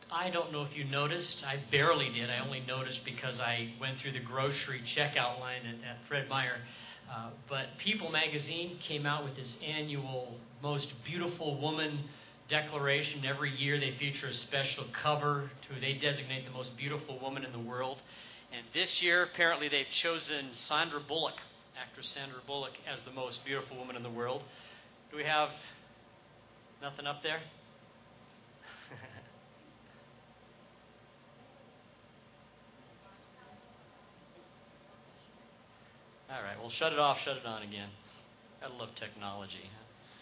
I don't know if you noticed. I barely did. I only noticed because I went through the grocery checkout line at Fred Meyer. But People magazine came out with this annual Most Beautiful Woman declaration. Every year they feature a special cover they designate the most beautiful woman in the world. And this year, apparently, they've chosen Sandra Bullock, actress Sandra Bullock, as the most beautiful woman in the world. Do we have nothing up there? All right, well, shut it off, shut it on again. Gotta love technology.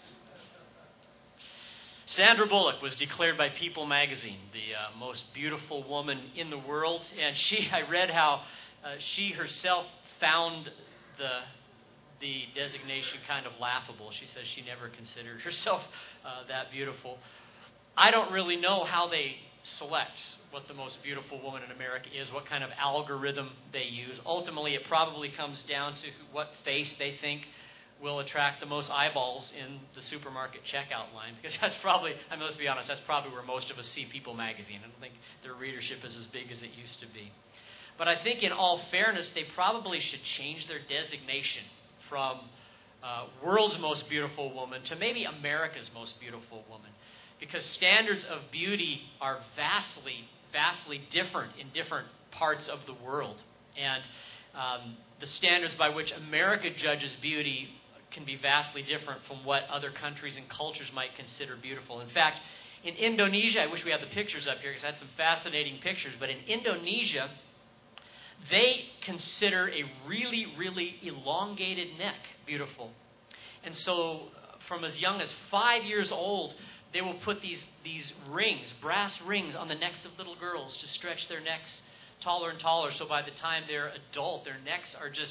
Sandra Bullock was declared by People magazine the most beautiful woman in the world, and I read how she herself found the designation kind of laughable. She says she never considered herself that beautiful. I don't really know how they select what the most beautiful woman in America is, what kind of algorithm they use. Ultimately, it probably comes down to what face they think will attract the most eyeballs in the supermarket checkout line. Because that's probably, let's be honest, that's probably where most of us see People magazine. I don't think their readership is as big as it used to be. But I think in all fairness, they probably should change their designation from world's most beautiful woman to maybe America's most beautiful woman. Because standards of beauty are vastly different in different parts of the world. And the standards by which America judges beauty can be vastly different from what other countries and cultures might consider beautiful. In fact, in Indonesia, I wish we had the pictures up here because I had some fascinating pictures, but in Indonesia, they consider a really, really elongated neck beautiful. And so from as young as 5 years old, they will put these rings, brass rings, on the necks of little girls to stretch their necks taller and taller. So by the time they're adult, their necks are just,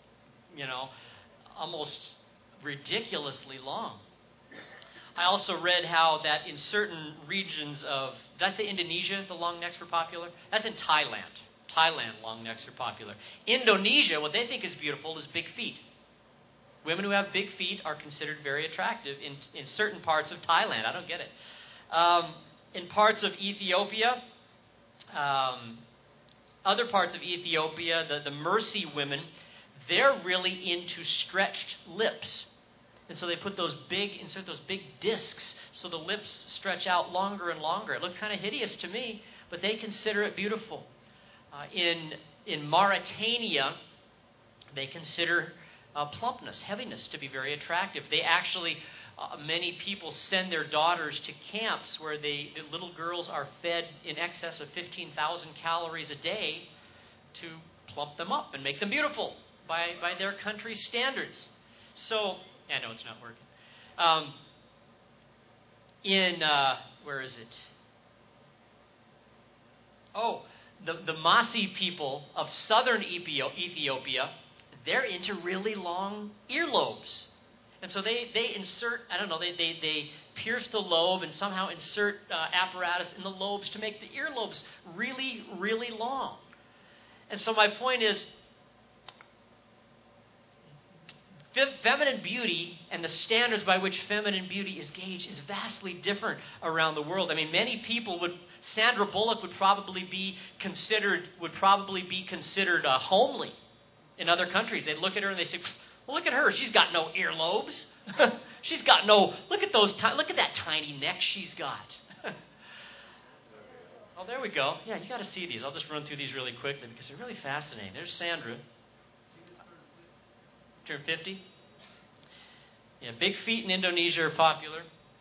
almost ridiculously long. I also read how that in certain regions of, did I say Indonesia, the long necks were popular? That's in Thailand. Thailand, long necks are popular. Indonesia, what they think is beautiful is big feet. Women who have big feet are considered very attractive in certain parts of Thailand. I don't get it. In parts of Ethiopia, other parts of Ethiopia, the Mersey women, they're really into stretched lips. And so they insert those big discs so the lips stretch out longer and longer. It looks kind of hideous to me, but they consider it beautiful. In Mauritania, they consider plumpness, heaviness to be very attractive. They actually, many people send their daughters to camps where the little girls are fed in excess of 15,000 calories a day to plump them up and make them beautiful by their country's standards. So, I know it's not working. Where is it? Oh, the Masi people of southern Ethiopia, they're into really long earlobes. And so they insert, they pierce the lobe and somehow insert apparatus in the lobes to make the earlobes really, really long. And so my point is, feminine beauty and the standards by which feminine beauty is gauged is vastly different around the world. Many people Sandra Bullock would probably be considered homely in other countries. They'd look at her and they say, well, look at her. She's got no earlobes. Look at that tiny neck she's got. Oh, there we go. Yeah, you got to see these. I'll just run through these really quickly because they're really fascinating. There's Sandra. Turned 50. Yeah, big feet in Indonesia are popular.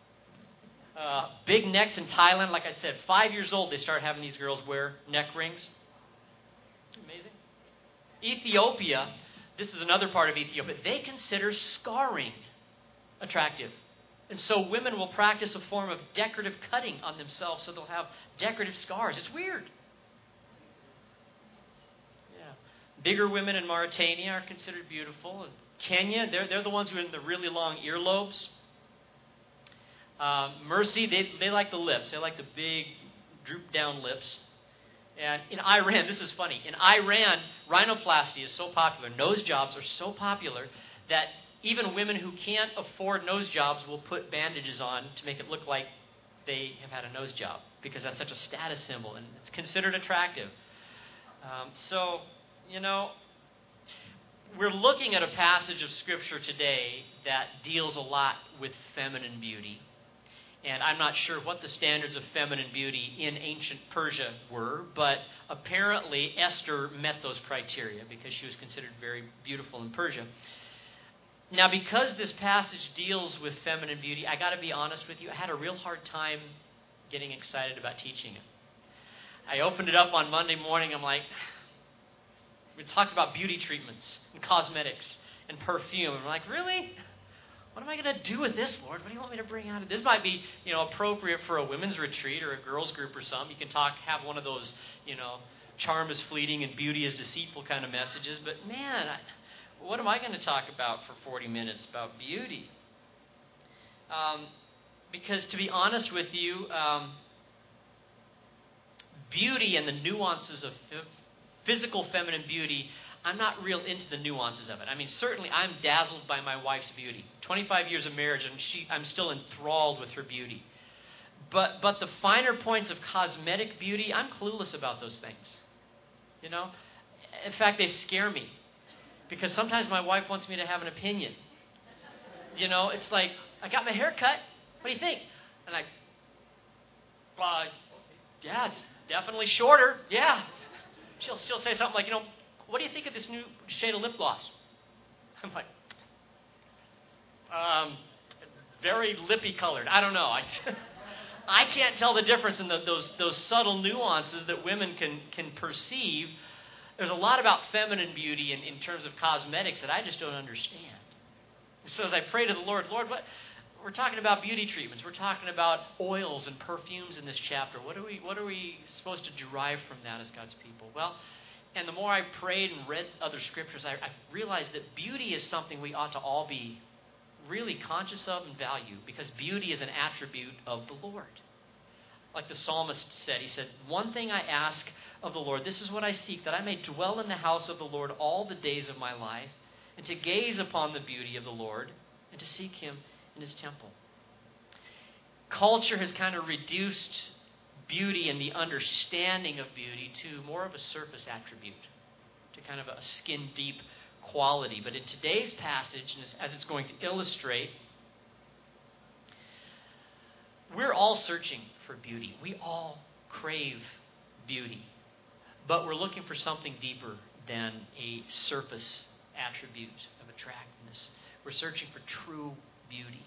Big necks in Thailand. Like I said, 5 years old, they start having these girls wear neck rings. Amazing. Ethiopia, this is another part of Ethiopia, they consider scarring attractive. And so women will practice a form of decorative cutting on themselves so they'll have decorative scars. It's weird. Yeah. Bigger women in Mauritania are considered beautiful. And Kenya, they're the ones who have the really long earlobes. Mersey, they like the lips. They like the big, droop down lips. And in Iran, this is funny. In Iran, rhinoplasty is so popular. Nose jobs are so popular that even women who can't afford nose jobs will put bandages on to make it look like they have had a nose job. because that's such a status symbol and it's considered attractive. So, we're looking at a passage of Scripture today that deals a lot with feminine beauty. And I'm not sure what the standards of feminine beauty in ancient Persia were, but apparently Esther met those criteria because she was considered very beautiful in Persia. Now, because this passage deals with feminine beauty, I got to be honest with you, I had a real hard time getting excited about teaching it. I opened it up on Monday morning. I'm like, it talks about beauty treatments and cosmetics and perfume. I'm like, really? What am I going to do with this, Lord? What do you want me to bring out of this? Might be, appropriate for a women's retreat or a girls' group or something. You can have one of those, charm is fleeting and beauty is deceitful kind of messages. But man, what am I going to talk about for 40 minutes about beauty? Because to be honest with you, beauty and the nuances of physical feminine beauty, I'm not real into the nuances of it. I mean, certainly I'm dazzled by my wife's beauty. 25 years of marriage, and I'm still enthralled with her beauty. But the finer points of cosmetic beauty, I'm clueless about those things. In fact, they scare me. Because sometimes my wife wants me to have an opinion. It's like, I got my hair cut. What do you think? And yeah, it's definitely shorter. Yeah. She'll say something like, what do you think of this new shade of lip gloss? I'm like, very lippy colored. I don't know. I can't tell the difference in those subtle nuances that women can perceive. There's a lot about feminine beauty in terms of cosmetics that I just don't understand. So as I pray to the Lord, what we're talking about beauty treatments. We're talking about oils and perfumes in this chapter. What are we supposed to derive from that as God's people? Well, and the more I prayed and read other scriptures, I realized that beauty is something we ought to all be really conscious of and value, because beauty is an attribute of the Lord. Like the psalmist said, he said, "One thing I ask of the Lord, this is what I seek, that I may dwell in the house of the Lord all the days of my life, and to gaze upon the beauty of the Lord, and to seek Him in His temple." Culture has kind of reduced beauty and the understanding of beauty to more of a surface attribute, to kind of a skin-deep quality. But in today's passage, and as it's going to illustrate, we're all searching for beauty. We all crave beauty. But we're looking for something deeper than a surface attribute of attractiveness. We're searching for true beauty.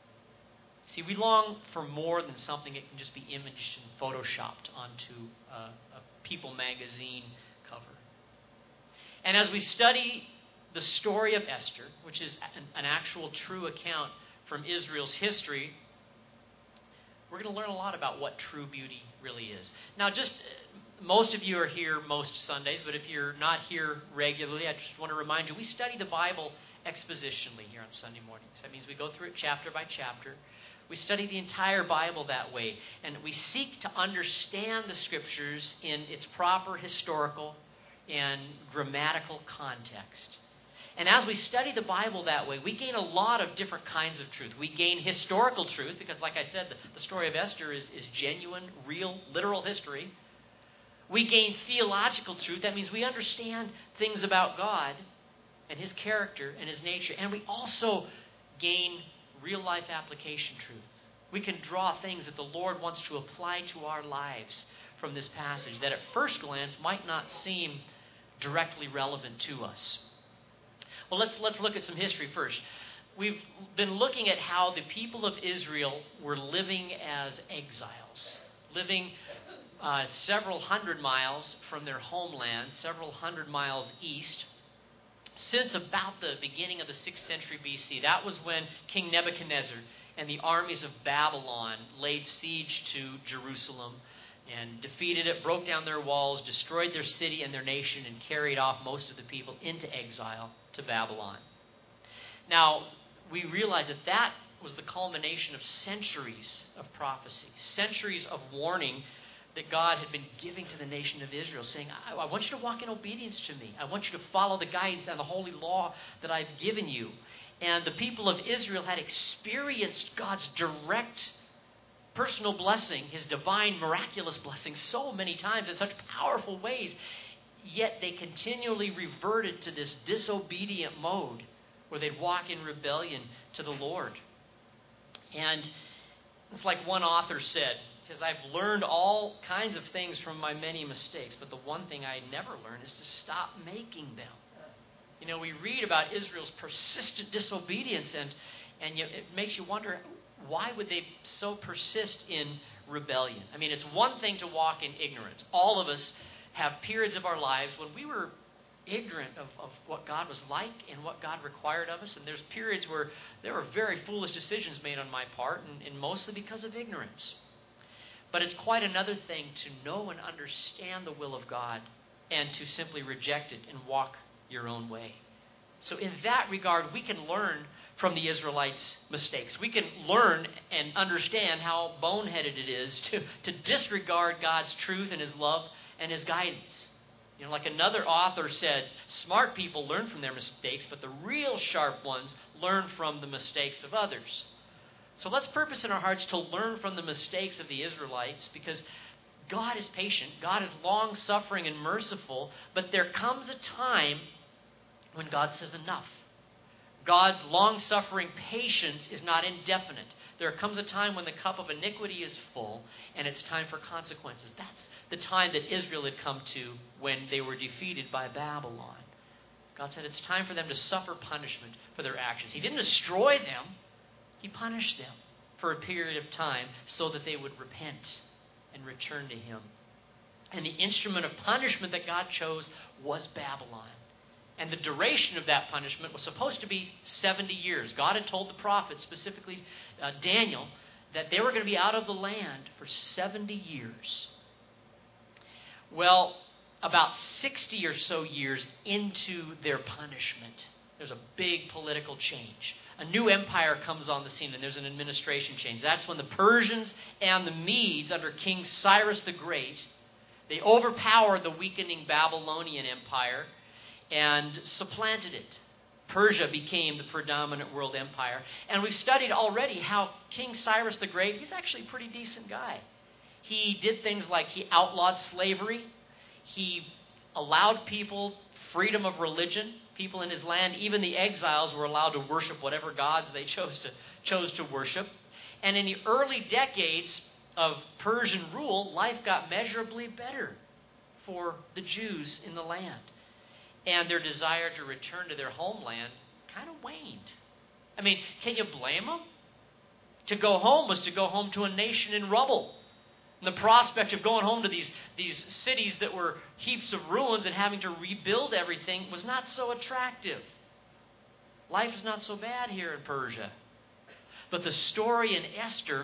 See, we long for more than something that can just be imaged and photoshopped onto a People magazine cover. And as we study the story of Esther, which is an actual true account from Israel's history, we're going to learn a lot about what true beauty really is. Now, most of you are here most Sundays, but if you're not here regularly, I just want to remind you, we study the Bible expositionally here on Sunday mornings. That means we go through it chapter by chapter. We study the entire Bible that way, and we seek to understand the Scriptures in its proper historical and grammatical context. And as we study the Bible that way, we gain a lot of different kinds of truth. We gain historical truth, because like I said, the story of Esther is genuine, real, literal history. We gain theological truth. That means we understand things about God and His character and His nature. And we also gain real-life application truth. We can draw things that the Lord wants to apply to our lives from this passage that at first glance might not seem directly relevant to us. Well, let's look at some history first. We've been looking at how the people of Israel were living as exiles, living several hundred miles from their homeland, several hundred miles east, since about the beginning of the 6th century BC. That was when King Nebuchadnezzar and the armies of Babylon laid siege to Jerusalem and defeated it, broke down their walls, destroyed their city and their nation, and carried off most of the people into exile to Babylon. Now, we realize that was the culmination of centuries of prophecy, centuries of warning that God had been giving to the nation of Israel, saying, I want you to walk in obedience to me. I want you to follow the guidance and the holy law that I've given you. And the people of Israel had experienced God's direct personal blessing, his divine, miraculous blessing, so many times in such powerful ways. Yet they continually reverted to this disobedient mode where they'd walk in rebellion to the Lord. And it's like one author said, because I've learned all kinds of things from my many mistakes, but the one thing I never learned is to stop making them. You know, we read about Israel's persistent disobedience, and yet it makes you wonder, why would they so persist in rebellion? I mean, it's one thing to walk in ignorance. All of us have periods of our lives when we were ignorant of what God was like and what God required of us. And there's periods where there were very foolish decisions made on my part, and mostly because of ignorance. But it's quite another thing to know and understand the will of God and to simply reject it and walk your own way. So in that regard, we can learn from the Israelites' mistakes. We can learn and understand how boneheaded it is to disregard God's truth and His love and His guidance. You know, like another author said, smart people learn from their mistakes, but the real sharp ones learn from the mistakes of others. So let's purpose in our hearts to learn from the mistakes of the Israelites, because God is patient, God is long-suffering and merciful, but there comes a time when God says enough. God's long-suffering patience is not indefinite. There comes a time when the cup of iniquity is full, and it's time for consequences. That's the time that Israel had come to when they were defeated by Babylon. God said it's time for them to suffer punishment for their actions. He didn't destroy them. He punished them for a period of time so that they would repent and return to Him. And the instrument of punishment that God chose was Babylon. And the duration of that punishment was supposed to be 70 years. God had told the prophet, specifically Daniel, that they were going to be out of the land for 70 years. Well, about 60 or so years into their punishment, there's a big political change. A new empire comes on the scene, and there's an administration change. That's when the Persians and the Medes, under King Cyrus the Great, they overpowered the weakening Babylonian Empire and supplanted it. Persia became the predominant world empire. And we've studied already how King Cyrus the Great, he's actually a pretty decent guy. He did things like he outlawed slavery. He allowed people freedom of religion. People in his land, even the exiles, were allowed to worship whatever gods they chose to worship. And in the early decades of Persian rule, life got measurably better for the Jews in the land. And their desire to return to their homeland kind of waned. I mean, can you blame them? To go home was to go home to a nation in rubble. And the prospect of going home to these cities that were heaps of ruins and having to rebuild everything was not so attractive. Life is not so bad here in Persia. But the story in Esther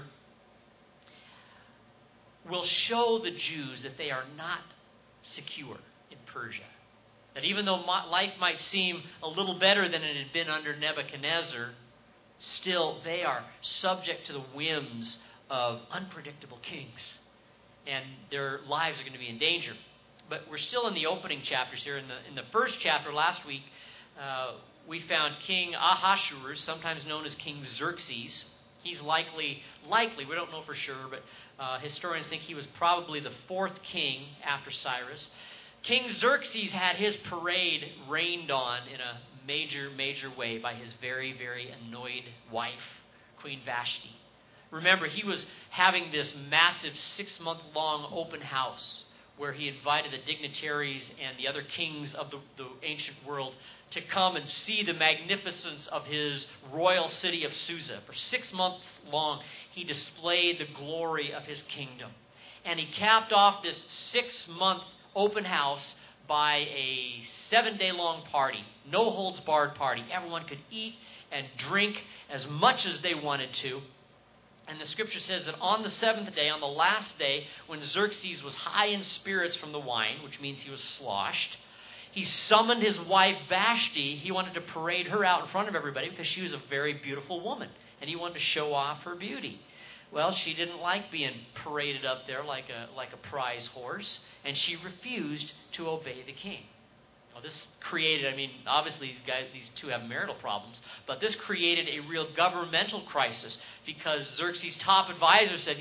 will show the Jews that they are not secure in Persia. That even though life might seem a little better than it had been under Nebuchadnezzar, still they are subject to the whims of unpredictable kings. And their lives are going to be in danger. But we're still in the opening chapters here. In the first chapter last week, we found King Ahasuerus, sometimes known as King Xerxes. He's likely, we don't know for sure, but historians think he was probably the fourth king after Cyrus. King Xerxes had his parade rained on in a major way by his very, very annoyed wife, Queen Vashti. Remember, he was having this massive 6-month-long open house where he invited the dignitaries and the other kings of the ancient world to come and see the magnificence of his royal city of Susa. For 6 months long, he displayed the glory of his kingdom. And he capped off this 6-month open house by a 7-day-long party, no-holds-barred party. Everyone could eat and drink as much as they wanted to. And the scripture says that on the 7th day, on the last day, when Xerxes was high in spirits from the wine, which means he was sloshed, he summoned his wife Vashti. He wanted to parade her out in front of everybody because she was a very beautiful woman, and he wanted to show off her beauty. Well, she didn't like being paraded up there like a prize horse, and she refused to obey the king. Well, this created, obviously these two have marital problems, but this created a real governmental crisis because Xerxes' top advisor said,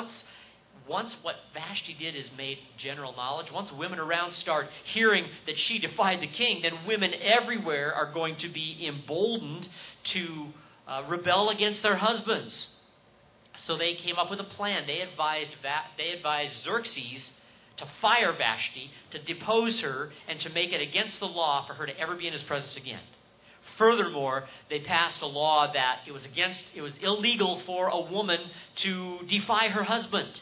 once what Vashti did is made general knowledge, once women around start hearing that she defied the king, then women everywhere are going to be emboldened to rebel against their husbands. So they came up with a plan. They advised Xerxes to fire Vashti, to depose her, and to make it against the law for her to ever be in his presence again. Furthermore, they passed a law that it was illegal for a woman to defy her husband.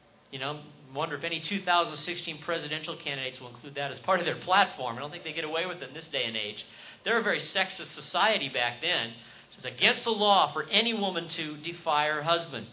Wonder if any 2016 presidential candidates will include that as part of their platform. I don't think they get away with it in this day and age. They're a very sexist society back then. So it's against the law for any woman to defy her husband.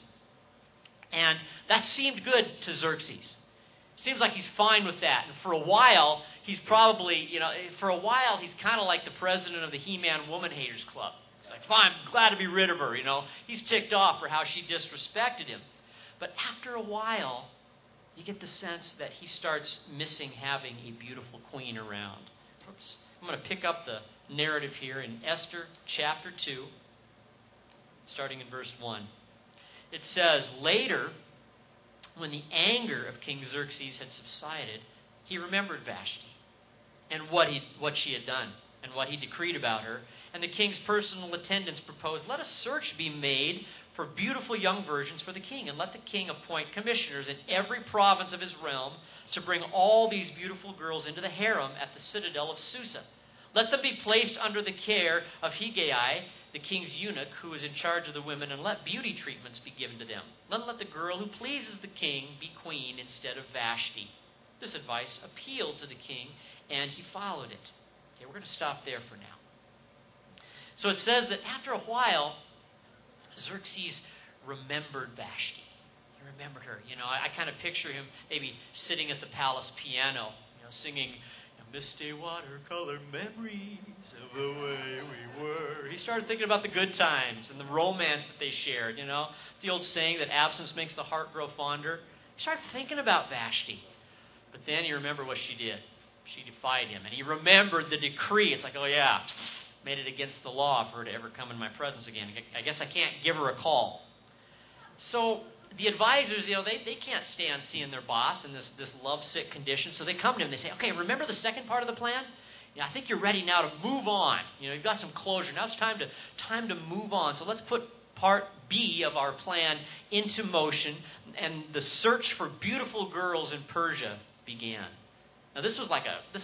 And that seemed good to Xerxes. Seems like he's fine with that. And for a while, he's probably, he's kind of like the president of the He-Man Woman Haters Club. He's like, fine, I'm glad to be rid of her, He's ticked off for how she disrespected him. But after a while, you get the sense that he starts missing having a beautiful queen around. Oops. I'm going to pick up the narrative here in Esther chapter 2, starting in verse 1. It says, later, when the anger of King Xerxes had subsided, he remembered Vashti and what she had done and what he decreed about her. And the king's personal attendants proposed, let a search be made for beautiful young virgins for the king, and let the king appoint commissioners in every province of his realm to bring all these beautiful girls into the harem at the citadel of Susa. Let them be placed under the care of Hegai, the king's eunuch, who is in charge of the women, and let beauty treatments be given to them. Let the girl who pleases the king be queen instead of Vashti. This advice appealed to the king, and he followed it. Okay, we're going to stop there for now. So it says that after a while, Xerxes remembered Vashti. He remembered her. I kind of picture him maybe sitting at the palace piano, singing, misty watercolor memories of the way we were. He started thinking about the good times and the romance that they shared, The old saying that absence makes the heart grow fonder. He started thinking about Vashti. But then he remembered what she did. She defied him. And he remembered the decree. It's like, oh yeah, made it against the law for her to ever come in my presence again. I guess I can't give her a call. So the advisors, they can't stand seeing their boss in this lovesick condition. So they come to him and they say, okay, remember the second part of the plan? I think you're ready now to move on. You've got some closure. Now it's time to move on. So let's put part B of our plan into motion. And the search for beautiful girls in Persia began. Now this was like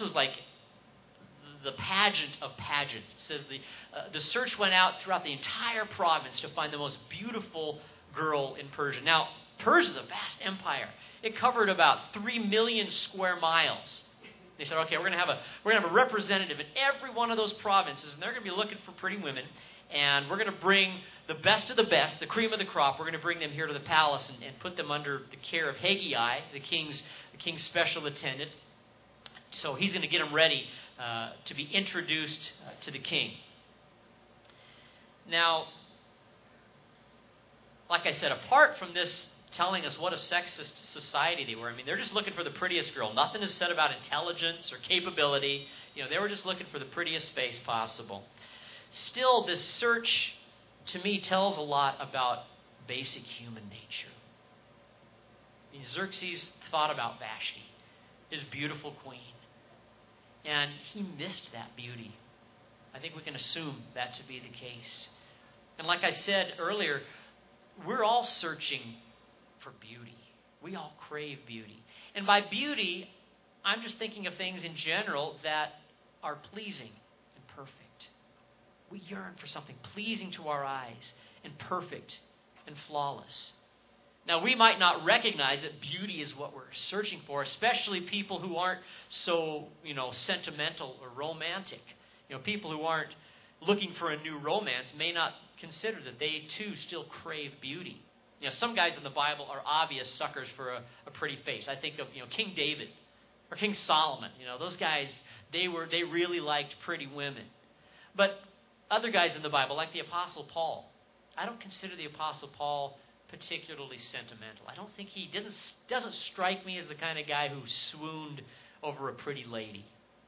the pageant of pageants. It says the search went out throughout the entire province to find the most beautiful girl in Persia. Now, Persia is a vast empire. It covered about 3 million square miles. They said, okay, we're going to have a representative in every one of those provinces, and they're going to be looking for pretty women, and we're going to bring the best of the best, the cream of the crop. We're going to bring them here to the palace and put them under the care of Hegai, the king's special attendant. So he's going to get them ready to be introduced to the king. Now, like I said, apart from this telling us what a sexist society they were, they're just looking for the prettiest girl. Nothing is said about intelligence or capability. They were just looking for the prettiest face possible. Still, this search, to me, tells a lot about basic human nature. Xerxes thought about Vashti, his beautiful queen. And he missed that beauty. I think we can assume that to be the case. And like I said earlier, we're all searching for beauty. We all crave beauty. And by beauty, I'm just thinking of things in general that are pleasing and perfect. We yearn for something pleasing to our eyes and perfect and flawless. Now, we might not recognize that beauty is what we're searching for, especially people who aren't so, sentimental or romantic. People who aren't looking for a new romance may not consider that they, too, still crave beauty. Some guys in the Bible are obvious suckers for a pretty face. I think of, King David or King Solomon. Those guys, they really liked pretty women. But other guys in the Bible, like the Apostle Paul, I don't consider the Apostle Paul particularly sentimental. I don't think doesn't strike me as the kind of guy who swooned over a pretty lady.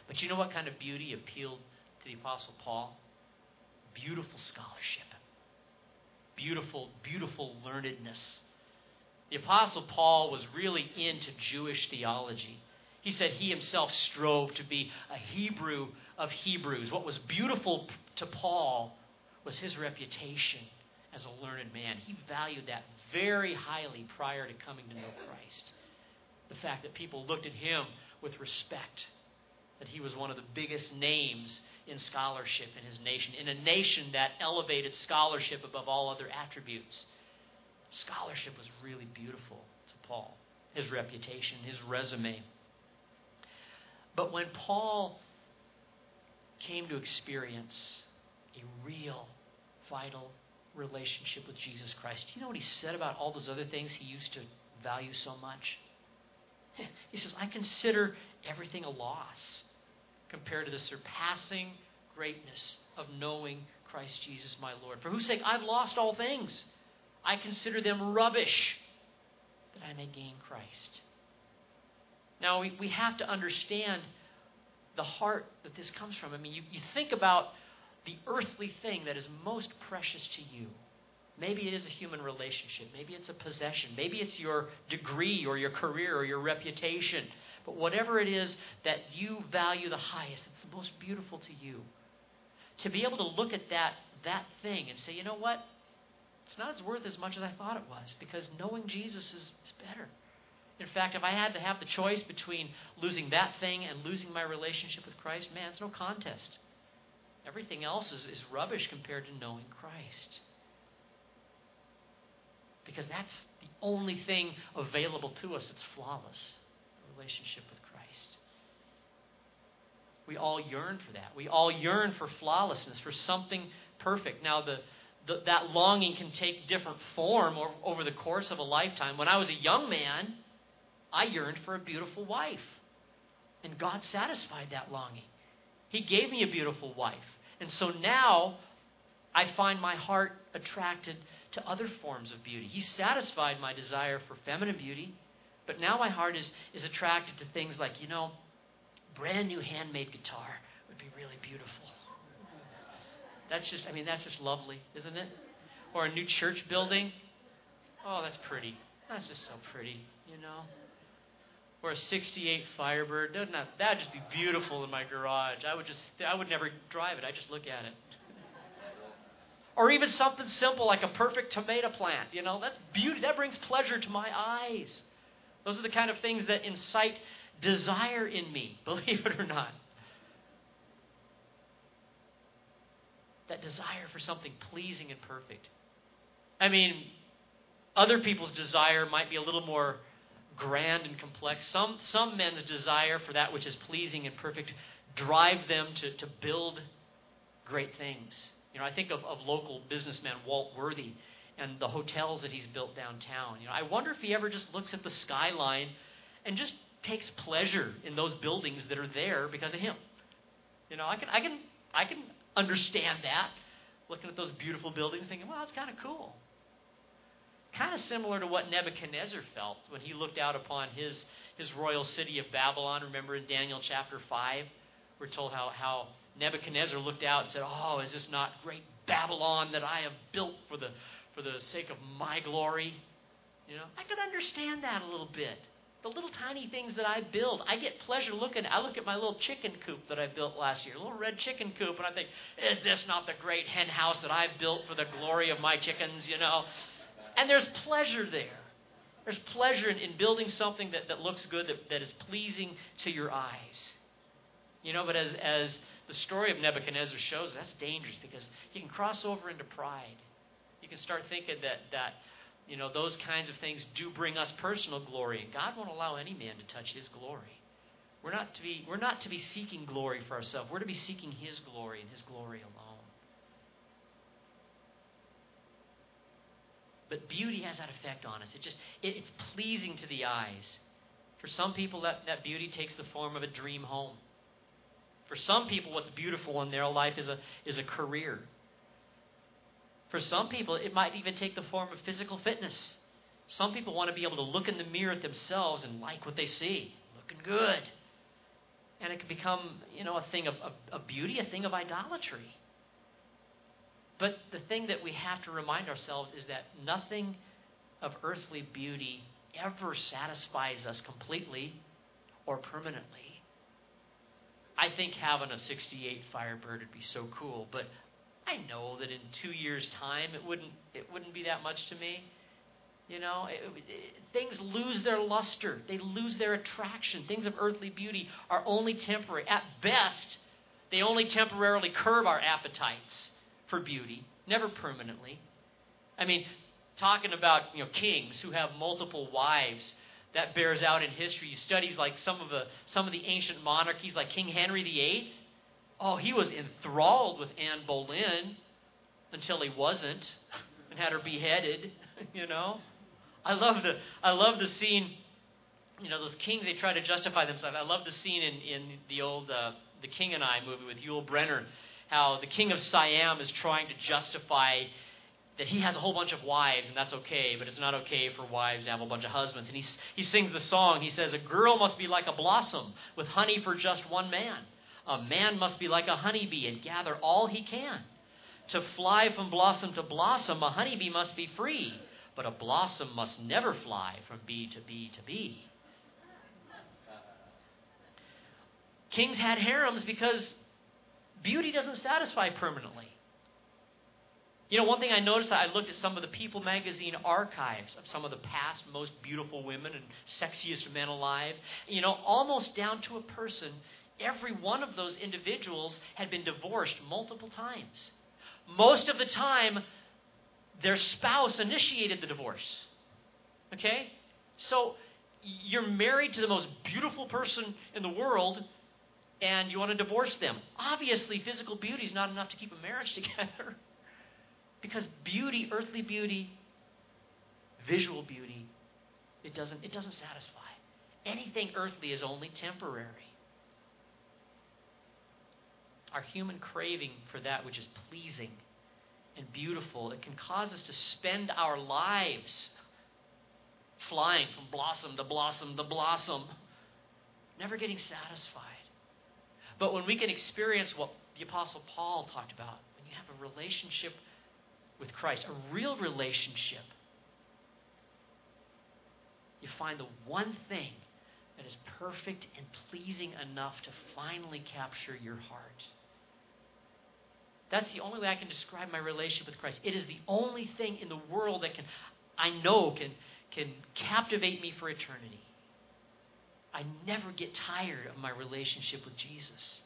But you know what kind of beauty appealed to the Apostle Paul? Beautiful scholarship. Beautiful, beautiful learnedness. The Apostle Paul was really into Jewish theology. He said he himself strove to be a Hebrew of Hebrews. What was beautiful to Paul was his reputation as a learned man. He valued that very highly prior to coming to know Christ. The fact that people looked at him with respect, that he was one of the biggest names in scholarship in his nation, in a nation that elevated scholarship above all other attributes. Scholarship was really beautiful to Paul, his reputation, his resume. But when Paul came to experience a real, vital relationship with Jesus Christ, do you know what he said about all those other things he used to value so much? He says, I consider everything a loss compared to the surpassing greatness of knowing Christ Jesus my Lord, for whose sake I've lost all things. I consider them rubbish that I may gain Christ. Now, we have to understand the heart that this comes from. I mean, you think about the earthly thing that is most precious to you. Maybe it is a human relationship. Maybe it's a possession. Maybe it's your degree or your career or your reputation. But whatever it is that you value the highest, it's the most beautiful to you. To be able to look at that thing and say, you know what? It's not as worth as much as I thought it was, because knowing Jesus is better. In fact, if I had to have the choice between losing that thing and losing my relationship with Christ, man, it's no contest. Everything else is rubbish compared to knowing Christ. Because that's the only thing available to us that's flawless, a relationship with Christ. We all yearn for that. We all yearn for flawlessness, for something perfect. Now, that longing can take different form over the course of a lifetime. When I was a young man, I yearned for a beautiful wife. And God satisfied that longing. He gave me a beautiful wife. And so now I find my heart attracted to other forms of beauty. He satisfied my desire for feminine beauty. But now my heart is attracted to things like, brand new handmade guitar would be really beautiful. That's just lovely, isn't it? Or a new church building. Oh, that's pretty. That's just so pretty, Or a 68 Firebird. That'd just be beautiful in my garage. I would never drive it. I just look at it. Or even something simple like a perfect tomato plant. That's beauty. That brings pleasure to my eyes. Those are the kind of things that incite desire in me, believe it or not. That desire for something pleasing and perfect. I mean, other people's desire might be a little more grand and complex. Some men's desire for that which is pleasing and perfect drive them to build great things. I think of local businessman Walt Worthy and the hotels that he's built downtown. I wonder if he ever just looks at the skyline and just takes pleasure in those buildings that are there because of him. I can understand that, looking at those beautiful buildings, thinking, well, it's kind of cool. Kind of similar to what Nebuchadnezzar felt when he looked out upon his royal city of Babylon. Remember in Daniel chapter 5, we're told how Nebuchadnezzar looked out and said, oh, is this not great Babylon that I have built for the sake of my glory? I could understand that a little bit. The little tiny things that I build, I get pleasure looking. I look at my little chicken coop that I built last year, a little red chicken coop, and I think, is this not the great hen house that I built for the glory of my chickens, And there's pleasure there. There's pleasure in building something that looks good, that is pleasing to your eyes. But as the story of Nebuchadnezzar shows, that's dangerous because you can cross over into pride. You can start thinking that those kinds of things do bring us personal glory. And God won't allow any man to touch his glory. We're not to be seeking glory for ourselves. We're to be seeking his glory and his glory alone. But beauty has that effect on us. It's pleasing to the eyes. For some people, that beauty takes the form of a dream home. For some people, what's beautiful in their life is a career. For some people, it might even take the form of physical fitness. Some people want to be able to look in the mirror at themselves and like what they see. Looking good. And it can become, a thing of beauty, a thing of idolatry. But the thing that we have to remind ourselves is that nothing of earthly beauty ever satisfies us completely or permanently. I think having a 68 Firebird would be so cool, but I know that in 2 years' time it wouldn't be that much to me. Things lose their luster. They lose their attraction. Things of earthly beauty are only temporary. At best, they only temporarily curb our appetites for beauty, never permanently. I mean, talking about kings who have multiple wives, that bears out in history. You study like some of the ancient monarchies, like King Henry VIII. Oh, he was enthralled with Anne Boleyn until he wasn't, and had her beheaded. I love the scene. Those kings, they try to justify themselves. I love the scene in the old The King and I movie with Yul Brynner, how the king of Siam is trying to justify that he has a whole bunch of wives, and that's okay, but it's not okay for wives to have a bunch of husbands. And he sings the song. He says, a girl must be like a blossom with honey for just one man. A man must be like a honeybee and gather all he can. To fly from blossom to blossom, a honeybee must be free, but a blossom must never fly from bee to bee to bee. Kings had harems because beauty doesn't satisfy permanently. One thing I noticed, I looked at some of the People magazine archives of some of the past most beautiful women and sexiest men alive. Almost down to a person, every one of those individuals had been divorced multiple times. Most of the time, their spouse initiated the divorce. Okay? So, you're married to the most beautiful person in the world, and you want to divorce them. Obviously, physical beauty is not enough to keep a marriage together. Because beauty, earthly beauty, visual beauty, it doesn't satisfy. Anything earthly is only temporary. Our human craving for that which is pleasing and beautiful, it can cause us to spend our lives flying from blossom to blossom to blossom, never getting satisfied. But when we can experience what the Apostle Paul talked about, when you have a relationship with Christ, a real relationship, you find the one thing that is perfect and pleasing enough to finally capture your heart. That's the only way I can describe my relationship with Christ. It is the only thing in the world that can captivate me for eternity. I never get tired of my relationship with Jesus.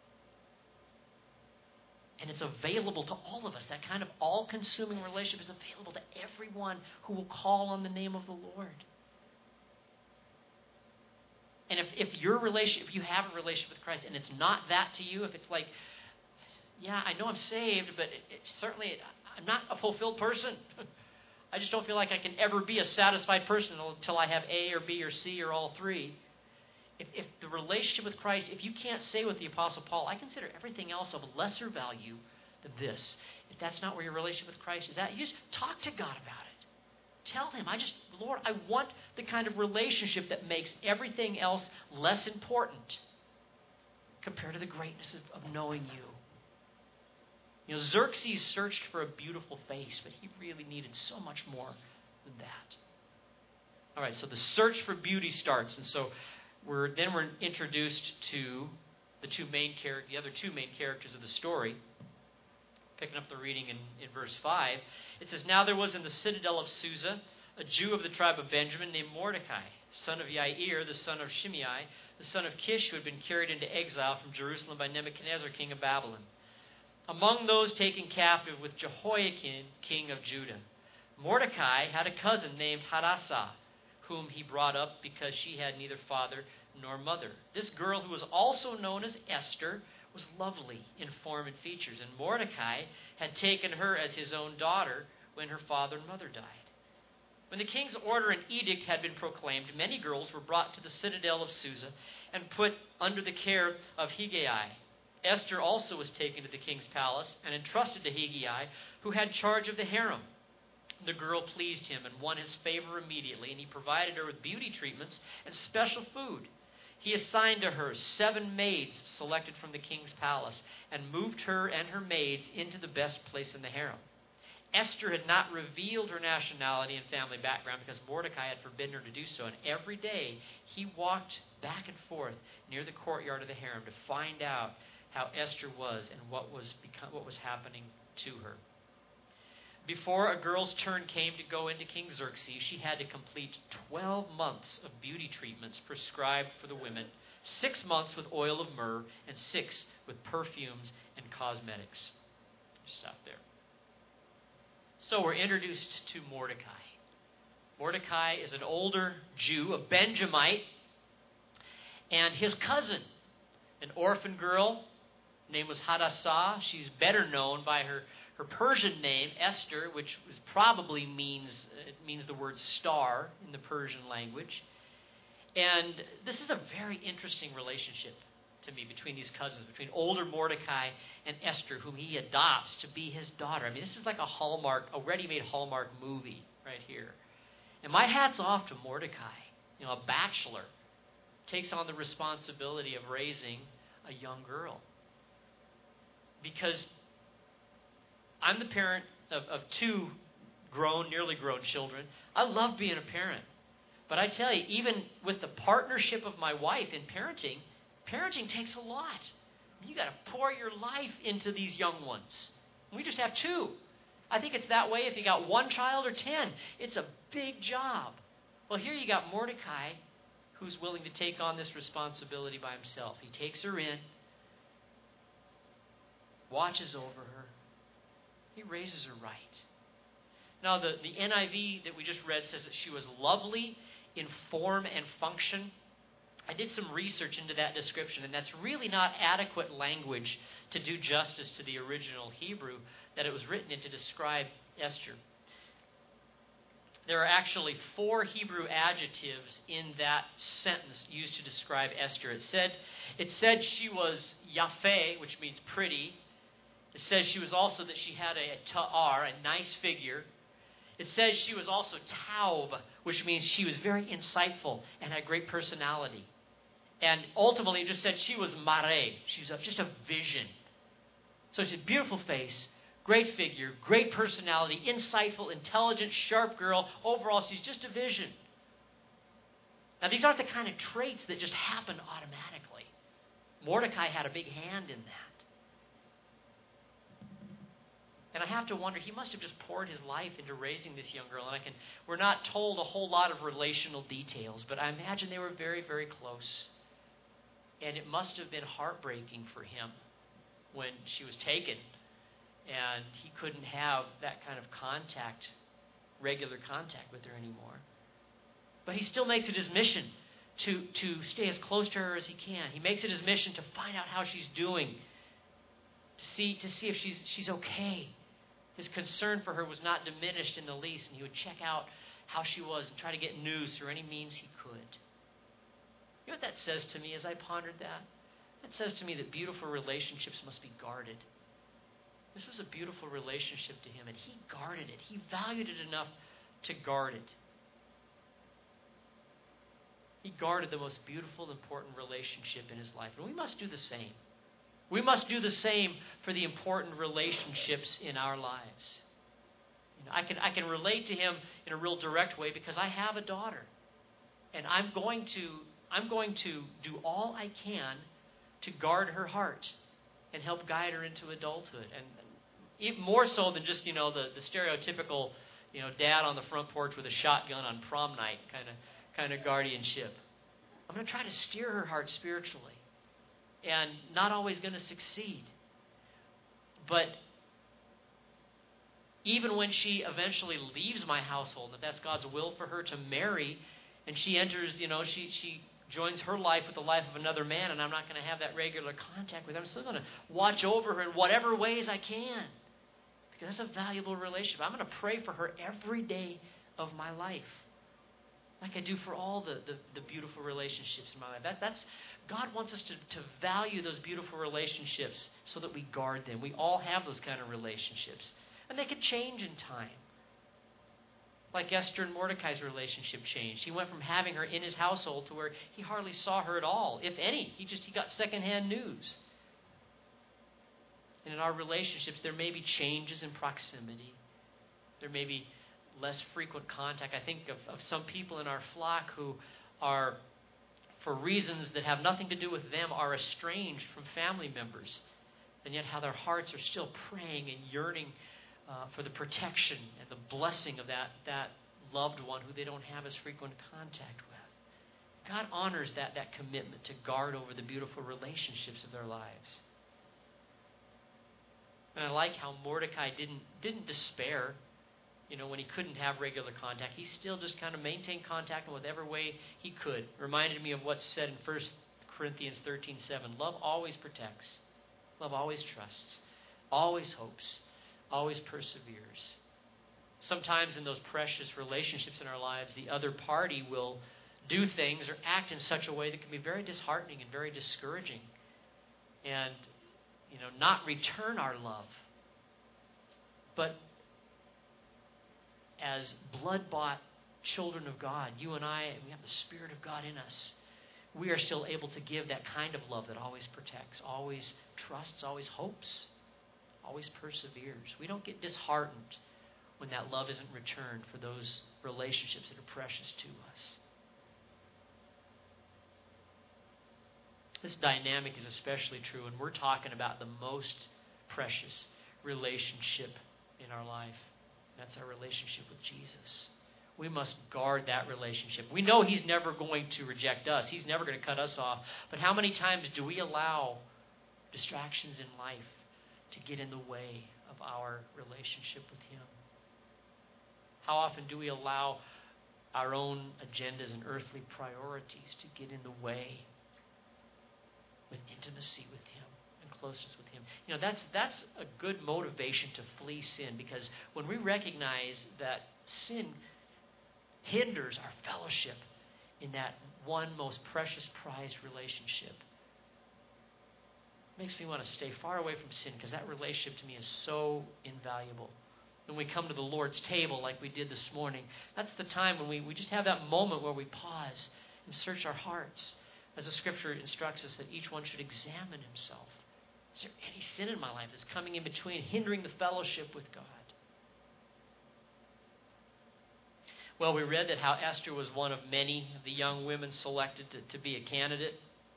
And it's available to all of us. That kind of all-consuming relationship is available to everyone who will call on the name of the Lord. And if you have a relationship with Christ and it's not that to you, if it's like, yeah, I know I'm saved, but certainly I'm not a fulfilled person. I just don't feel like I can ever be a satisfied person until I have A or B or C or all three. If the relationship with Christ, if you can't say with the Apostle Paul, I consider everything else of lesser value than this. If that's not where your relationship with Christ is at, you just talk to God about it. Tell Him, Lord, I want the kind of relationship that makes everything else less important compared to the greatness of knowing you. Xerxes searched for a beautiful face, but he really needed so much more than that. All right, so the search for beauty starts, and so we're introduced to the other two main characters of the story. Picking up the reading in verse 5, it says, Now there was in the citadel of Susa a Jew of the tribe of Benjamin named Mordecai, son of Yair, the son of Shimei, the son of Kish, who had been carried into exile from Jerusalem by Nebuchadnezzar, king of Babylon. Among those taken captive with Jehoiakim, king of Judah, Mordecai had a cousin named Hadassah, whom he brought up because she had neither father nor mother. This girl, who was also known as Esther, was lovely in form and features, and Mordecai had taken her as his own daughter when her father and mother died. When the king's order and edict had been proclaimed, many girls were brought to the citadel of Susa and put under the care of Hegai. Esther also was taken to the king's palace and entrusted to Hegai, who had charge of the harem. The girl pleased him and won his favor immediately, and he provided her with beauty treatments and special food. He assigned to her 7 maids selected from the king's palace and moved her and her maids into the best place in the harem. Esther had not revealed her nationality and family background because Mordecai had forbidden her to do so. And every day he walked back and forth near the courtyard of the harem to find out how Esther was and what was happening to her. Before a girl's turn came to go into King Xerxes, she had to complete 12 months of beauty treatments prescribed for the women, 6 months with oil of myrrh, and 6 with perfumes and cosmetics. Stop there. So we're introduced to Mordecai. Mordecai is an older Jew, a Benjamite, and his cousin, an orphan girl, name was Hadassah. She's better known by her Persian name, Esther, which probably means the word star in the Persian language. And this is a very interesting relationship to me between these cousins, between older Mordecai and Esther, whom he adopts to be his daughter. I mean, this is like a ready-made Hallmark movie right here. And my hat's off to Mordecai. A bachelor takes on the responsibility of raising a young girl. Because I'm the parent of 2 nearly grown children. I love being a parent. But I tell you, even with the partnership of my wife in parenting takes a lot. You got to pour your life into these young ones. We just have 2. I think it's that way if you got 1 child or 10. It's a big job. Well, here you got Mordecai, who's willing to take on this responsibility by himself. He takes her in, watches over her. He raises her right. Now, the NIV that we just read says that she was lovely in form and function. I did some research into that description, and that's really not adequate language to do justice to the original Hebrew that it was written in to describe Esther. There are actually 4 Hebrew adjectives in that sentence used to describe Esther. It said she was yafeh, which means pretty. It says she was also that she had a ta'ar, a nice figure. It says she was also taub, which means she was very insightful and had great personality. And ultimately, it just said she was mareh. She was just a vision. So she's a beautiful face, great figure, great personality, insightful, intelligent, sharp girl. Overall, she's just a vision. Now, these aren't the kind of traits that just happen automatically. Mordecai had a big hand in that. And I have to wonder, he must have just poured his life into raising this young girl. And we're not told a whole lot of relational details, but I imagine they were very, very close. And it must have been heartbreaking for him when she was taken and he couldn't have that kind of regular contact with her anymore. But he still makes it his mission to stay as close to her as he can. He makes it his mission to find out how she's doing, to see if she's okay. His concern for her was not diminished in the least, and he would check out how she was and try to get news through any means he could. You know what that says to me as I pondered that? That says to me that beautiful relationships must be guarded. This was a beautiful relationship to him, and he guarded it. He valued it enough to guard it. He guarded the most beautiful, important relationship in his life, and we must do the same. We must do the same for the important relationships in our lives. I can relate to him in a real direct way because I have a daughter, and I'm going to do all I can to guard her heart and help guide her into adulthood, and even more so than just the stereotypical dad on the front porch with a shotgun on prom night kind of guardianship. I'm going to try to steer her heart spiritually. And not always going to succeed. But even when she eventually leaves my household, if that's God's will for her to marry, and she enters, she joins her life with the life of another man, and I'm not going to have that regular contact with her, I'm still going to watch over her in whatever ways I can. Because that's a valuable relationship. I'm going to pray for her every day of my life. Like I do for all the beautiful relationships in my life. God wants us to value those beautiful relationships so that we guard them. We all have those kind of relationships. And they can change in time. Like Esther and Mordecai's relationship changed. He went from having her in his household to where he hardly saw her at all, if any. He got secondhand news. And in our relationships, there may be changes in proximity. There may be less frequent contact. I think of some people in our flock who are, for reasons that have nothing to do with them, are estranged from family members. And yet how their hearts are still praying and yearning for the protection and the blessing of that loved one who they don't have as frequent contact with. God honors that commitment to guard over the beautiful relationships of their lives. And I like how Mordecai didn't despair, when he couldn't have regular contact. He still just kind of maintained contact in whatever way he could. Reminded me of what's said in 1 Corinthians 13:7. Love always protects. Love always trusts. Always hopes. Always perseveres. Sometimes in those precious relationships in our lives, the other party will do things or act in such a way that can be very disheartening and very discouraging. And not return our love. But as blood-bought children of God, you and I, we have the Spirit of God in us. We are still able to give that kind of love that always protects, always trusts, always hopes, always perseveres. We don't get disheartened when that love isn't returned for those relationships that are precious to us. This dynamic is especially true when we're talking about the most precious relationship in our life. That's our relationship with Jesus. We must guard that relationship. We know He's never going to reject us. He's never going to cut us off. But how many times do we allow distractions in life to get in the way of our relationship with Him? How often do we allow our own agendas and earthly priorities to get in the way with intimacy with Him and closeness with Him? That's a good motivation to flee sin, because when we recognize that sin hinders our fellowship in that one most precious, prized relationship, it makes me want to stay far away from sin, because that relationship to me is so invaluable. When we come to the Lord's table like we did this morning, that's the time when we just have that moment where we pause and search our hearts. As the Scripture instructs us that each one should examine himself. Is there any sin in my life that's coming in between, hindering the fellowship with God? Well, we read that how Esther was one of many of the young women selected to be a candidate.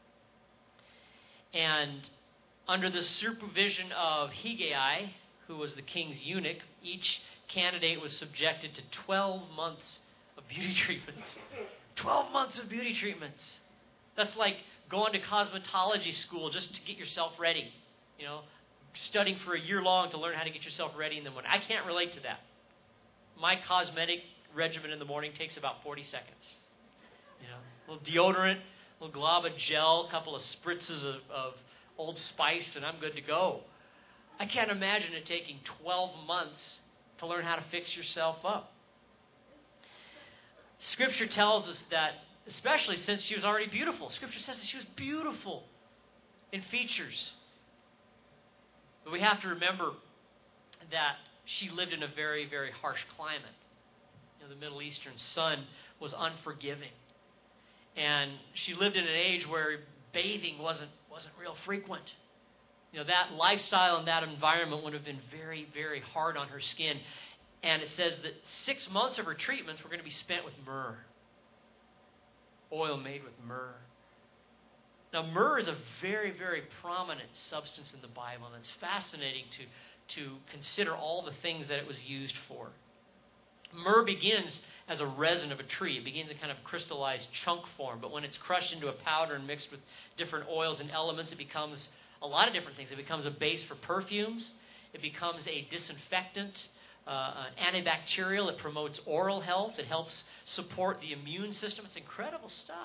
And under the supervision of Hegai, who was the king's eunuch, each candidate was subjected to 12 months of beauty treatments. 12 months of beauty treatments. That's like going to cosmetology school just to get yourself ready. Studying for a year long to learn how to get yourself ready in the morning. I can't relate to that. My cosmetic regimen in the morning takes about 40 seconds. A little deodorant, a little glob of gel, a couple of spritzes of Old Spice, and I'm good to go. I can't imagine it taking 12 months to learn how to fix yourself up. Scripture tells us that, especially since she was already beautiful. Scripture says that she was beautiful in features. But we have to remember that she lived in a very, very harsh climate. The Middle Eastern sun was unforgiving. And she lived in an age where bathing wasn't real frequent. That lifestyle and that environment would have been very, very hard on her skin. And it says that 6 months of her treatments were going to be spent with myrrh. Oil made with myrrh. Now, myrrh is a very, very prominent substance in the Bible, and it's fascinating to consider all the things that it was used for. Myrrh begins as a resin of a tree. It begins in kind of crystallized chunk form, but when it's crushed into a powder and mixed with different oils and elements, it becomes a lot of different things. It becomes a base for perfumes. It becomes a disinfectant, antibacterial. It promotes oral health. It helps support the immune system. It's incredible stuff.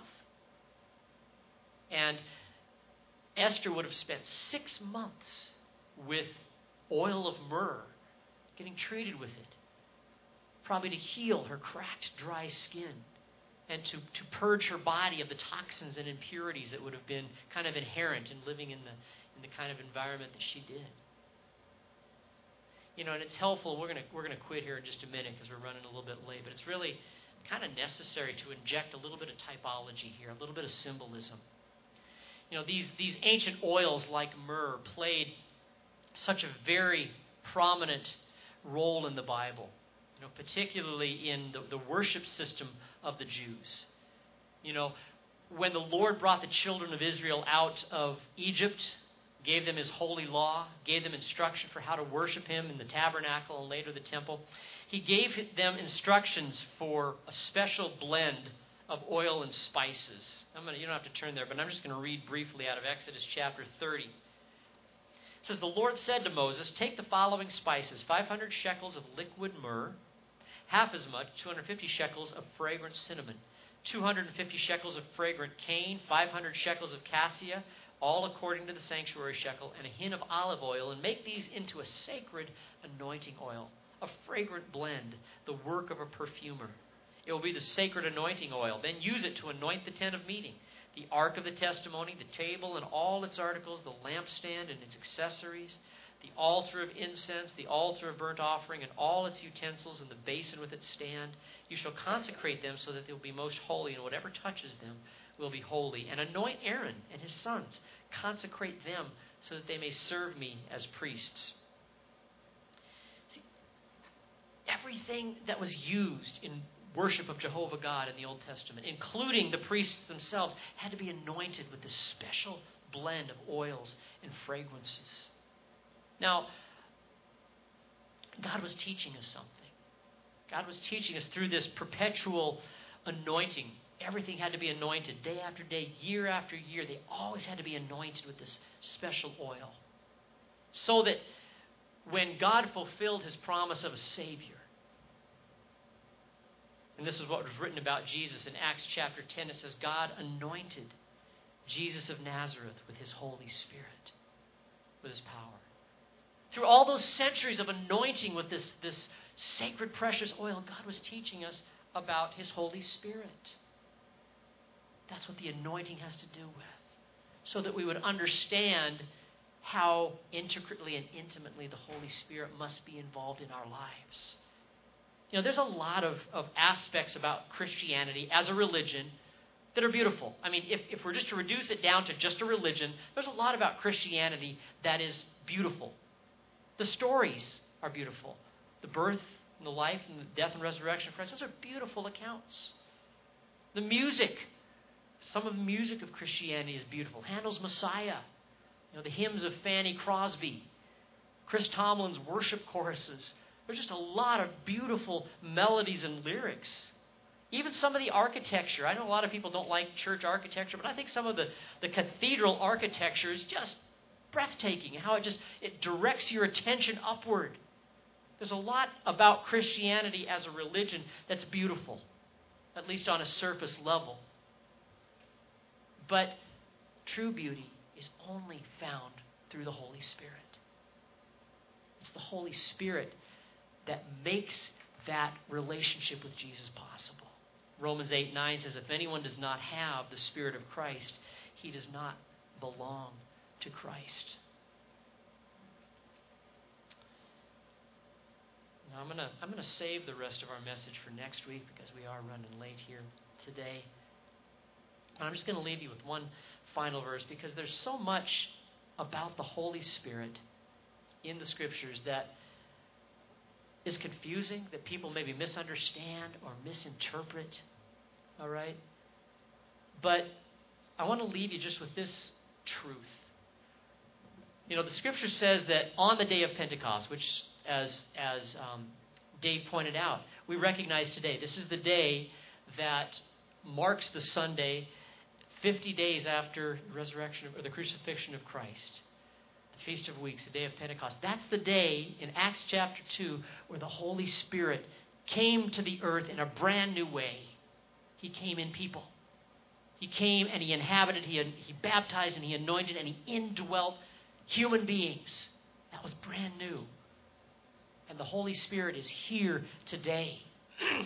And Esther would have spent 6 months with oil of myrrh, getting treated with it, probably to heal her cracked, dry skin and to purge her body of the toxins and impurities that would have been kind of inherent in living in the kind of environment that she did. And it's helpful. We're gonna quit here in just a minute because we're running a little bit late. But it's really kind of necessary to inject a little bit of typology here, a little bit of symbolism. These ancient oils like myrrh played such a very prominent role in the Bible. Particularly in the worship system of the Jews. When the Lord brought the children of Israel out of Egypt, gave them His holy law, gave them instruction for how to worship Him in the tabernacle and later the temple, He gave them instructions for a special blend of oil and spices. You don't have to turn there, but I'm just going to read briefly out of Exodus chapter 30. It says, "The Lord said to Moses, take the following spices, 500 shekels of liquid myrrh, half as much, 250 shekels of fragrant cinnamon, 250 shekels of fragrant cane, 500 shekels of cassia, all according to the sanctuary shekel, and a hin of olive oil, and make these into a sacred anointing oil, a fragrant blend, the work of a perfumer. It will be the sacred anointing oil. Then use it to anoint the tent of meeting, the ark of the testimony, the table and all its articles, the lampstand and its accessories, the altar of incense, the altar of burnt offering, and all its utensils, and the basin with its stand. You shall consecrate them so that they will be most holy, and whatever touches them will be holy. And anoint Aaron and his sons. Consecrate them so that they may serve me as priests." See, everything that was used in worship of Jehovah God in the Old Testament, including the priests themselves, had to be anointed with this special blend of oils and fragrances. Now, God was teaching us something. God was teaching us through this perpetual anointing. Everything had to be anointed day after day, year after year. They always had to be anointed with this special oil. So that when God fulfilled His promise of a Savior, and this is what was written about Jesus in Acts chapter 10, it says, God anointed Jesus of Nazareth with His Holy Spirit, with His power. Through all those centuries of anointing with this sacred, precious oil, God was teaching us about His Holy Spirit. That's what the anointing has to do with. So that we would understand how intricately and intimately the Holy Spirit must be involved in our lives. There's a lot of aspects about Christianity as a religion that are beautiful. I mean, if we're just to reduce it down to just a religion, there's a lot about Christianity that is beautiful. The stories are beautiful. The birth and the life and the death and resurrection of Christ, those are beautiful accounts. The music, some of the music of Christianity is beautiful. Handel's Messiah, the hymns of Fanny Crosby, Chris Tomlin's worship choruses. There's just a lot of beautiful melodies and lyrics. Even some of the architecture. I know a lot of people don't like church architecture, but I think some of the cathedral architecture is just breathtaking. How it directs your attention upward. There's a lot about Christianity as a religion that's beautiful, at least on a surface level. But true beauty is only found through the Holy Spirit. It's the Holy Spirit that makes that relationship with Jesus possible. Romans 8:9 says, if anyone does not have the Spirit of Christ, he does not belong to Christ. Now I'm gonna save the rest of our message for next week because we are running late here today. And I'm just going to leave you with one final verse because there's so much about the Holy Spirit in the Scriptures that is confusing, that people maybe misunderstand or misinterpret. All right? But I want to leave you just with this truth. The Scripture says that on the day of Pentecost, which as Dave pointed out, we recognize today, this is the day that marks the Sunday 50 days after the resurrection or the crucifixion of Christ. The Feast of Weeks, the day of Pentecost. That's the day in Acts chapter 2 where the Holy Spirit came to the earth in a brand new way. He came in people. He came and He inhabited, He baptized and He anointed and He indwelt human beings. That was brand new. And the Holy Spirit is here today.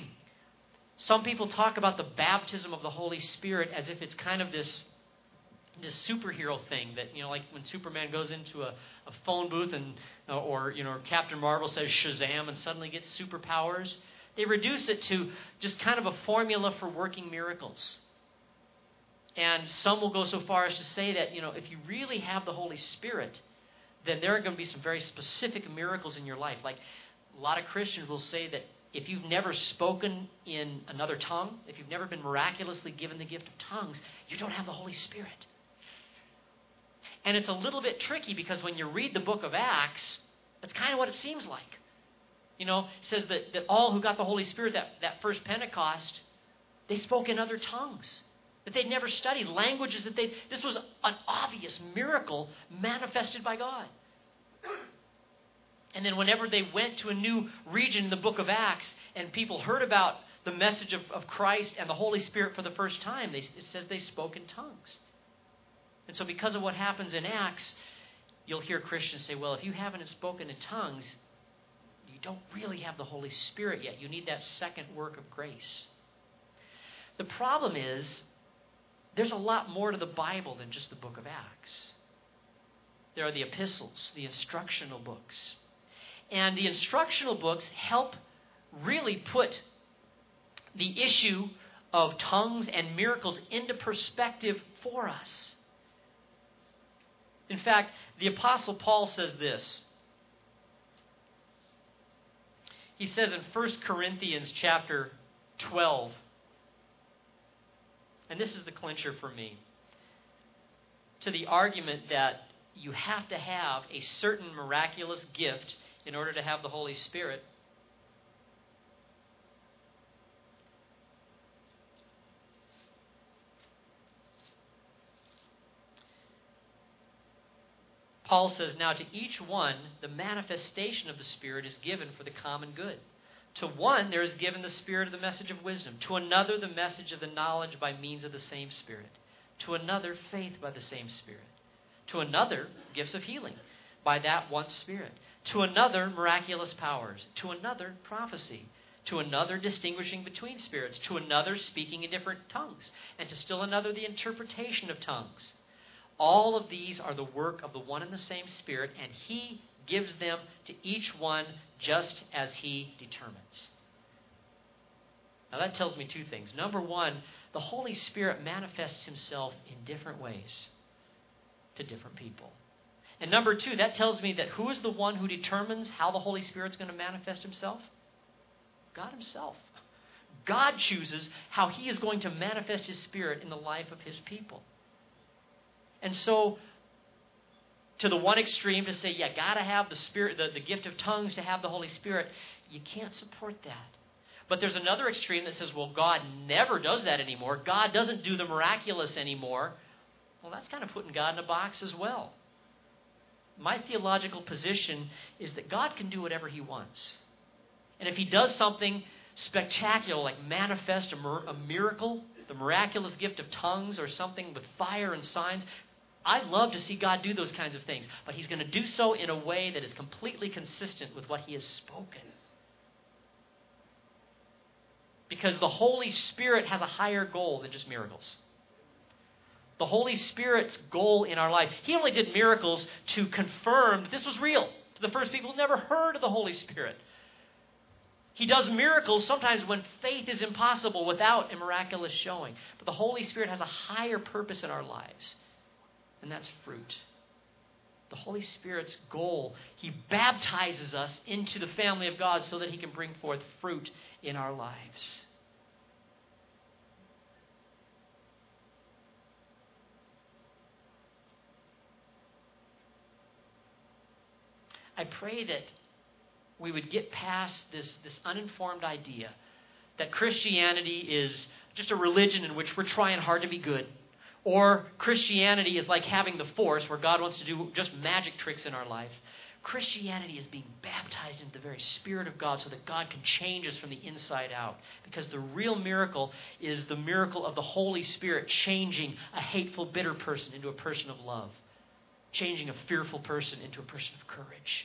Some people talk about the baptism of the Holy Spirit as if it's kind of this this superhero thing that, like when Superman goes into a phone booth and or Captain Marvel says Shazam and suddenly gets superpowers. They reduce it to just kind of a formula for working miracles. And some will go so far as to say that, if you really have the Holy Spirit, then there are going to be some very specific miracles in your life. Like a lot of Christians will say that if you've never spoken in another tongue, if you've never been miraculously given the gift of tongues, you don't have the Holy Spirit. And it's a little bit tricky because when you read the book of Acts, that's kind of what it seems like. It says that all who got the Holy Spirit that first Pentecost, they spoke in other tongues that they'd never studied, languages that this was an obvious miracle manifested by God. And then whenever they went to a new region in the book of Acts and people heard about the message of Christ and the Holy Spirit for the first time, it says they spoke in tongues. And so because of what happens in Acts, you'll hear Christians say, well, if you haven't spoken in tongues, you don't really have the Holy Spirit yet. You need that second work of grace. The problem is, there's a lot more to the Bible than just the book of Acts. There are the epistles, the instructional books. And the instructional books help really put the issue of tongues and miracles into perspective for us. In fact, the Apostle Paul says this. He says in 1 Corinthians chapter 12, and this is the clincher for me, to the argument that you have to have a certain miraculous gift in order to have the Holy Spirit. Paul says, now to each one, the manifestation of the Spirit is given for the common good. To one, there is given the Spirit of the message of wisdom. To another, the message of the knowledge by means of the same Spirit. To another, faith by the same Spirit. To another, gifts of healing by that one Spirit. To another, miraculous powers. To another, prophecy. To another, distinguishing between spirits. To another, speaking in different tongues. And to still another, the interpretation of tongues. All of these are the work of the one and the same Spirit, and He gives them to each one just as He determines. Now that tells me two things. Number one, the Holy Spirit manifests Himself in different ways to different people. And number two, that tells me that who is the one who determines how the Holy Spirit's going to manifest Himself? God Himself. God chooses how He is going to manifest His Spirit in the life of His people. And so, to the one extreme to say, got to have the Spirit, the gift of tongues to have the Holy Spirit, you can't support that. But there's another extreme that says, well, God never does that anymore. God doesn't do the miraculous anymore. Well, that's kind of putting God in a box as well. My theological position is that God can do whatever He wants. And if He does something spectacular, like manifest a miracle, the miraculous gift of tongues or something with fire and signs, I'd love to see God do those kinds of things. But He's going to do so in a way that is completely consistent with what He has spoken. Because the Holy Spirit has a higher goal than just miracles. The Holy Spirit's goal in our life, He only did miracles to confirm that this was real to the first people who never heard of the Holy Spirit. He does miracles sometimes when faith is impossible without a miraculous showing. But the Holy Spirit has a higher purpose in our lives, and that's fruit. The Holy Spirit's goal, He baptizes us into the family of God so that He can bring forth fruit in our lives. I pray that we would get past this uninformed idea that Christianity is just a religion in which we're trying hard to be good, or Christianity is like having the Force where God wants to do just magic tricks in our life. Christianity is being baptized into the very Spirit of God so that God can change us from the inside out. Because the real miracle is the miracle of the Holy Spirit changing a hateful, bitter person into a person of love, changing a fearful person into a person of courage.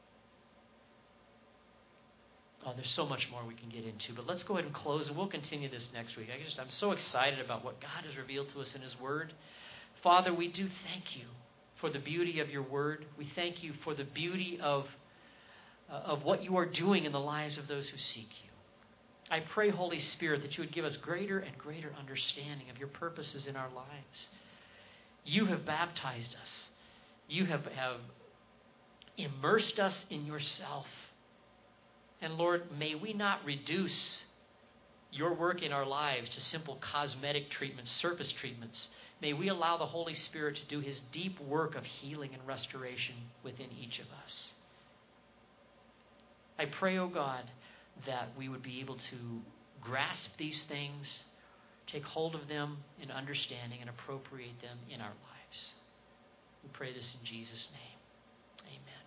Oh, there's so much more we can get into, but let's go ahead and close, and we'll continue this next week. I'm so excited about what God has revealed to us in His Word. Father, we do thank you for the beauty of your word. We thank you for the beauty of what you are doing in the lives of those who seek you. I pray, Holy Spirit, that you would give us greater and greater understanding of your purposes in our lives. You have baptized us. You have immersed us in yourself. And Lord, may we not reduce your work in our lives to simple cosmetic treatments, surface treatments. May we allow the Holy Spirit to do his deep work of healing and restoration within each of us. I pray, O God, that we would be able to grasp these things, take hold of them in understanding, and appropriate them in our lives. We pray this in Jesus' name. Amen.